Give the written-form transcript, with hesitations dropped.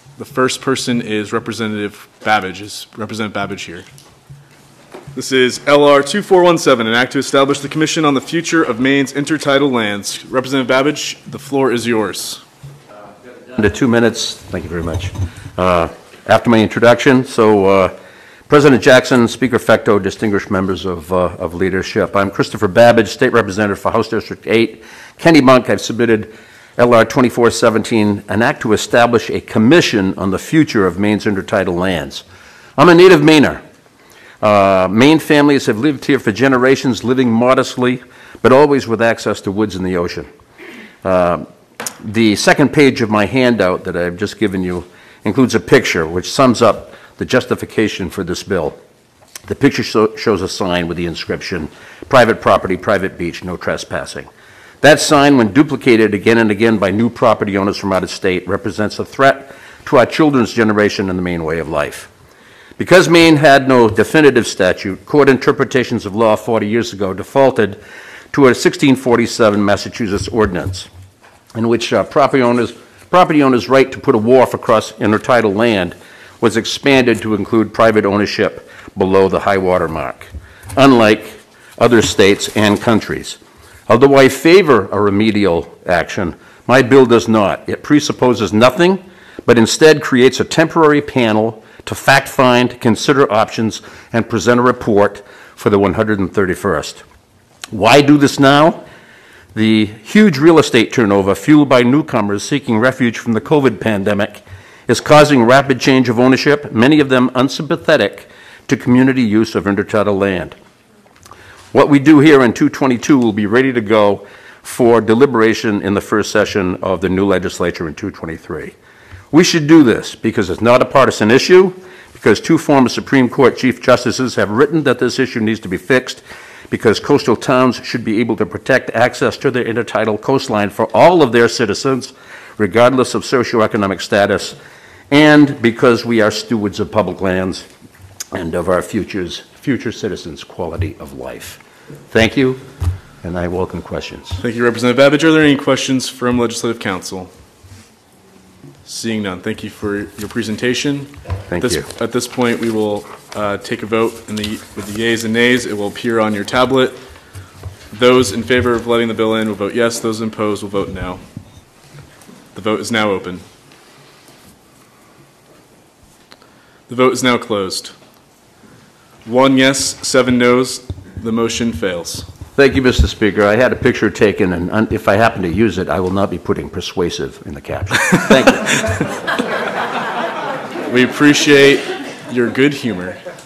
The first person is Representative Babbage. Is Representative Babbage here? This is LR 2417, an act to establish the Commission on the Future of Maine's Intertidal Lands. Representative Babbage, the floor is yours. Under 2 minutes. Thank you very much. After my introduction, President Jackson, Speaker Fecto, distinguished members of leadership. I'm Christopher Babbage, State Representative for House District 8. Kenny Monk, I've submitted LR 2417, an act to establish a commission on the future of Maine's intertidal lands. I'm a native Mainer. Maine families have lived here for generations, living modestly, but always with access to woods and the ocean. The second page of my handout that I've just given you includes a picture which sums up the justification for this bill. The picture shows a sign with the inscription, "Private property, private beach, no trespassing." That sign, when duplicated again and again by new property owners from out of state, represents a threat to our children's generation and the Maine way of life. Because Maine had no definitive statute, court interpretations of law 40 years ago defaulted to a 1647 Massachusetts ordinance, in which property owners' right to put a wharf across intertidal land was expanded to include private ownership below the high water mark, unlike other states and countries. Although I favor a remedial action, my bill does not. It presupposes nothing, but instead creates a temporary panel to fact-find, consider options, and present a report for the 131st. Why do this now? The huge real estate turnover fueled by newcomers seeking refuge from the COVID pandemic is causing rapid change of ownership, many of them unsympathetic to community use of intertidal land. What we do here in 222 will be ready to go for deliberation in the first session of the new legislature in 223. We should do this because it's not a partisan issue, because two former Supreme Court Chief Justices have written that this issue needs to be fixed, because coastal towns should be able to protect access to their intertidal coastline for all of their citizens, regardless of socioeconomic status, and because we are stewards of public lands and of our future citizens' quality of life. Thank you, and I welcome questions. Thank you, Representative Babbage. Are there any questions from Legislative Council? Seeing none, thank you for your presentation. Thank you. At this point, we will take a vote with the yeas and nays. It will appear on your tablet. Those in favor of letting the bill in will vote yes. Those opposed will vote no. The vote is now open. The vote is now closed. 1 yes, 7 no's. The motion fails. Thank you, Mr. Speaker. I had a picture taken, and if I happen to use it, I will not be putting persuasive in the caption. Thank you. We appreciate your good humor.